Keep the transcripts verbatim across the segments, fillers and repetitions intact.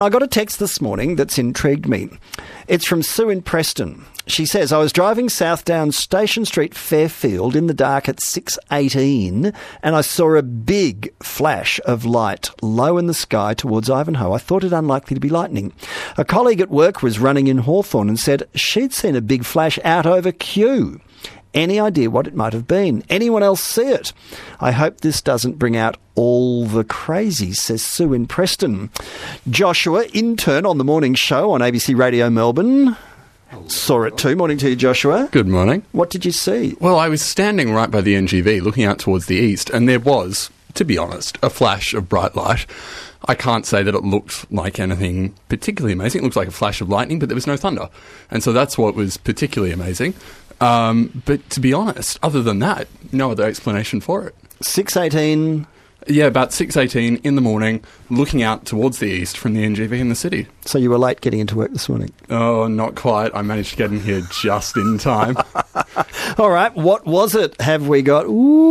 I got a text this morning that's intrigued me. It's from Sue in Preston. She says, I was driving south down Station Street, Fairfield, in the dark at six eighteen, and I saw a big flash of light low in the sky towards Ivanhoe. I thought it unlikely to be lightning. A colleague at work was running in Hawthorn and said she'd seen a big flash out over Kew. Any idea what it might have been? Anyone else see it? I hope this doesn't bring out all the crazies, says Sue in Preston. Joshua, intern on the morning show on A B C Radio Melbourne. Saw it too. Morning to you, Joshua. Good morning. What did you see? Well, I was standing right by the N G V looking out towards the east, and there was, to be honest, a flash of bright light. I can't say that it looked like anything particularly amazing. It looked like a flash of lightning, but there was no thunder. And so that's what was particularly amazing. Um, but to be honest, other than that, no other explanation for it. six eighteen... Yeah, about six eighteen in the morning, looking out towards the east from the N G V in the city. So you were late getting into work this morning? Oh, not quite. I managed to get in here just in time. All right, what was it? Have we got,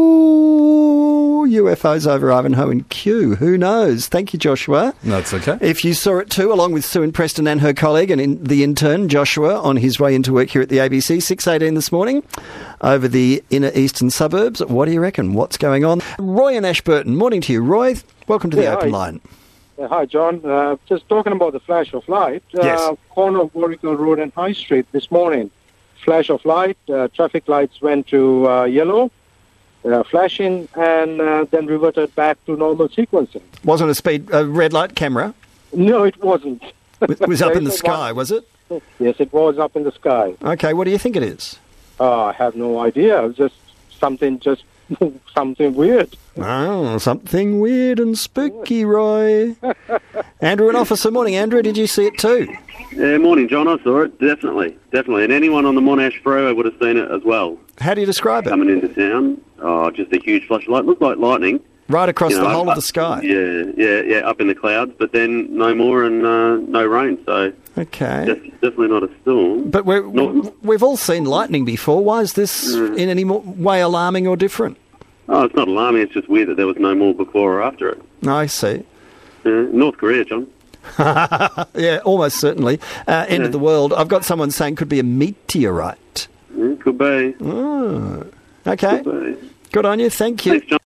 ooh, U F Os over Ivanhoe and Kew? Who knows? Thank you, Joshua. That's okay. If you saw it too, along with Sue in Preston and her colleague and in the intern, Joshua, on his way into work here at the A B C, six eighteen this morning, over the inner eastern suburbs. What do you reckon? What's going on? Roy in Ashburton. Morning to you, Roy. Welcome to the yeah, open hi. line. Uh, hi, John. Uh, just talking about the flash of light. Uh, Yes. Corner of Warwickville Road and High Street this morning. Flash of light. Uh, traffic lights went to uh, yellow, uh, flashing, and uh, then reverted back to normal sequencing. Wasn't a speed a red light camera? No, it wasn't. It was up There in the is a sky, one- was it? Yes, it was up in the sky. Okay, what do you think it is? Uh, I have no idea. It was just something, just something weird. Oh, something weird and spooky, Roy. Andrew in Officer. Morning, Andrew. Did you see it too? Yeah, morning, John. I saw it. Definitely. Definitely. And anyone on the Monash Freeway would have seen it as well. How do you describe it? Coming into town. Oh, just a huge flash of light. Looked like lightning. Right across You know, the whole up- of the sky. Yeah, yeah, yeah, up in the clouds, but then no more and uh, no rain, so Okay. def- definitely not a storm. But we're, Not- we've all seen lightning before. Why is this in any mo- way alarming or different? Oh, it's not alarming, it's just weird that there was no more before or after it. I see. Yeah, North Korea, John. Yeah, almost certainly. Uh, end Yeah. of the world. I've got someone saying could be a meteorite. Yeah, could be. Oh. Okay. Could be. Good on you. Thank you. Thanks, John.